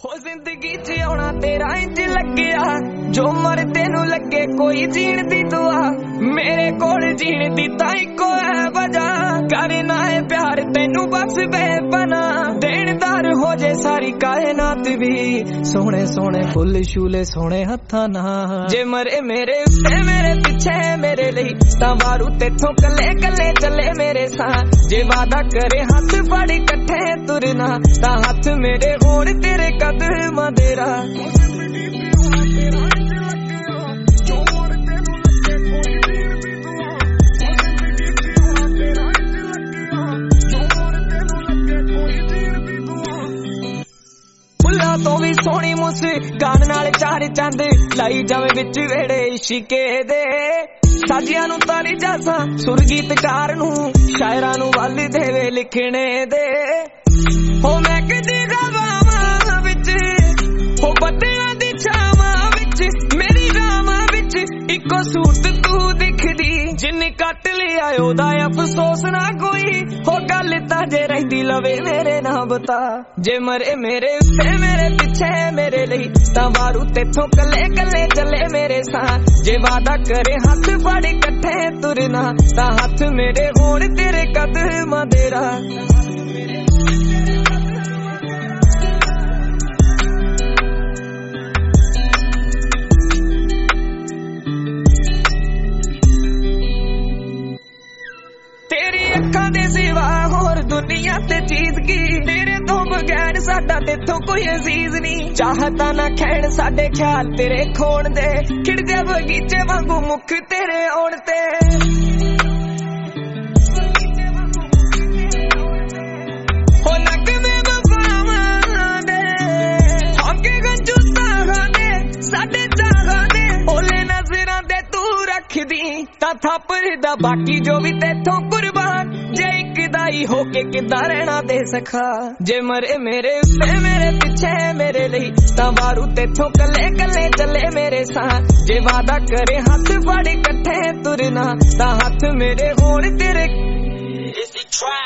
हो जिंदगी च आउणा तेरा इंज लग्गिया जो मर तेनू लगे कोई जीण दी दुआ मेरे कोल जीण दी तां इक्को है वजह करना है प्यार तेनू बस बेपना देनदार हो जे सारी कायनात भी सोहणे सोहणे फुल शूले सोहणे हत्थां नाल जे मरे मेरे उत्ते मेरे पिछे मेरे लई तां वारू तेथों कल्ले कल्ले चले मेरे साथ जे वादा करे हाथ फड़ इकट्ठे तुरना तां हाथ मेरे होण तेरे कदमां दे राह तो भी सोहनी मुस्कान नाल चार चंद लाई जावे विच वेड़े इशिके दे साजियां नू ताली जासा सुरगीतकार नू शायरां नू वल देवे लिखने दे हो मैं किदी गवावां विच हो बदलां दी छावां विच मेरी रावां विच इक्को सूरत तू दिखदी जिन्नी कट लिया ओदा अफसोस ना कोई हो गल तां जे रहिंदी लवे मेरे ना बता जे मरे मेरे उत्ते मेरे पिछे मेरे लई तां वारू तेथों कल्ले कल्ले चले मेरे साथ जे वादा करे हाथ फड़ इकट्ठे तुरना तां हाथ मेरे होण तेरे कदमां दे राह अखां दे सिवा होर दुनिया ते चीज की तेरे तो बगैर साडा तेथों कोई अजीज नहीं चाहता ना खैण साडे ख्याल तेरे खोण दे खिड़दे बगीचे वांगू मुख तेरे आउण ते हो नक में वफावां दे हौके गंजू ताहां दे साडे चाहां दे ओले नजरां दे तू रखदी तां थापर दा बाकी जो भी तेथों कुर्बान जे इकदाई होके किदा रहना दे सखा जे मरे मेरे उत्ते मेरे पिछे मेरे लई तां वारू तेथों कल्ले कल्ले चले मेरे साथ जे वादा करे हाथ फड़ इकट्ठे तुरना तां हाथ मेरे होण तेरे